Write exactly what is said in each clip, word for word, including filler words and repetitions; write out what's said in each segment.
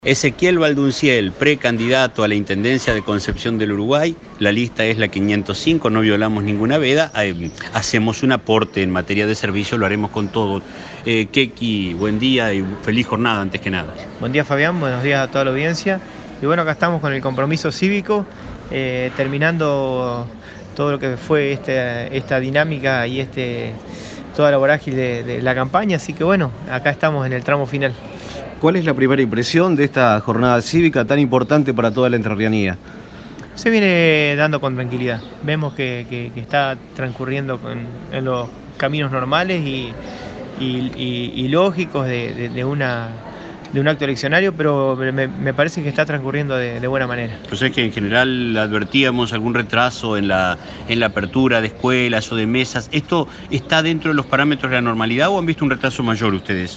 Ezequiel Valdunciel, precandidato a la Intendencia de Concepción del Uruguay. La lista es la quinientos cinco, no violamos ninguna veda. Eh, hacemos un aporte en materia de servicio, lo haremos con todos. Eh, Keki, buen día y feliz jornada antes que nada. Buen día, Fabián, buenos días a toda la audiencia. Y bueno, acá estamos con el compromiso cívico, eh, terminando todo lo que fue este, esta dinámica y este, toda la vorágine de, de la campaña. Así que bueno, acá estamos en el tramo final. ¿Cuál es la primera impresión de esta jornada cívica tan importante para toda la entrerrianía? Se viene dando con tranquilidad. Vemos que, que, que está transcurriendo con, en los caminos normales y, y, y, y lógicos de, de, de, una, de un acto eleccionario, pero me, me parece que está transcurriendo de, de buena manera. Pues es que en general advertíamos algún retraso en la, en la apertura de escuelas o de mesas. ¿Esto está dentro de los parámetros de la normalidad o han visto un retraso mayor ustedes?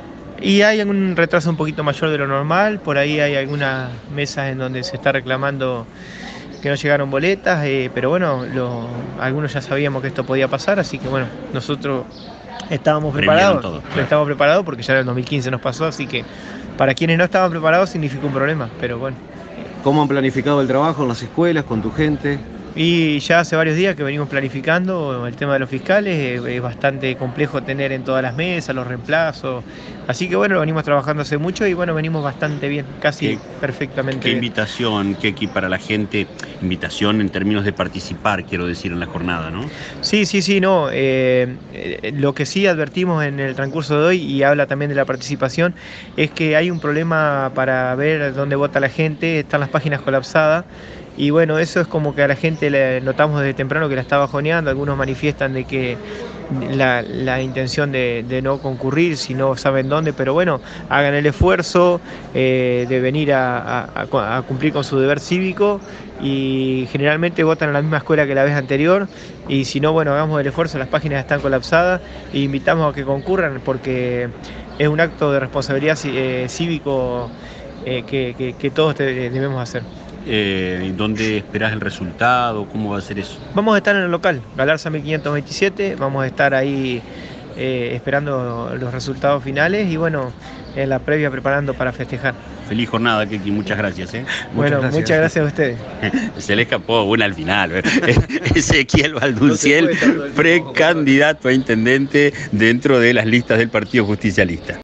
Y hay un retraso un poquito mayor de lo normal, por ahí hay algunas mesas en donde se está reclamando que no llegaron boletas, eh, pero bueno, lo, algunos ya sabíamos que esto podía pasar, así que bueno, nosotros estábamos preparados, todo, claro. estábamos preparados porque ya en el dos mil quince nos pasó, así que para quienes no estaban preparados significó un problema, pero bueno. ¿Cómo han planificado el trabajo en las escuelas, con tu gente? Y ya hace varios días que venimos planificando el tema de los fiscales, es bastante complejo tener en todas las mesas los reemplazos, así que bueno, lo venimos trabajando hace mucho y bueno, venimos bastante bien, casi ¿Qué, perfectamente ¿Qué bien. invitación, Keki, para la gente, invitación en términos de participar, quiero decir, en la jornada, ¿no? Sí, sí, sí, no, eh, eh, lo que sí advertimos en el transcurso de hoy, y habla también de la participación, es que hay un problema para ver dónde vota la gente, están las páginas colapsadas. Y bueno, eso es como que a la gente le notamos desde temprano que la está bajoneando. Algunos manifiestan de que la, la intención de, de no concurrir si no saben dónde, pero bueno, hagan el esfuerzo eh, de venir a, a, a cumplir con su deber cívico y generalmente votan en la misma escuela que la vez anterior y si no, bueno, hagamos el esfuerzo, las páginas están colapsadas e invitamos a que concurran porque es un acto de responsabilidad eh, cívico eh, que, que, que todos debemos hacer. Eh, ¿Dónde esperás el resultado? ¿Cómo va a ser eso? Vamos a estar en el local, Galarza mil quinientos veintisiete, vamos a estar ahí eh, esperando los resultados finales y bueno, en la previa preparando para festejar. Feliz jornada, Keki, muchas gracias. ¿eh? Bueno, muchas gracias. muchas gracias a ustedes. Se le escapó una al final. ¿eh? Ezequiel Valdunciel, no precandidato a intendente dentro de las listas del Partido Justicialista.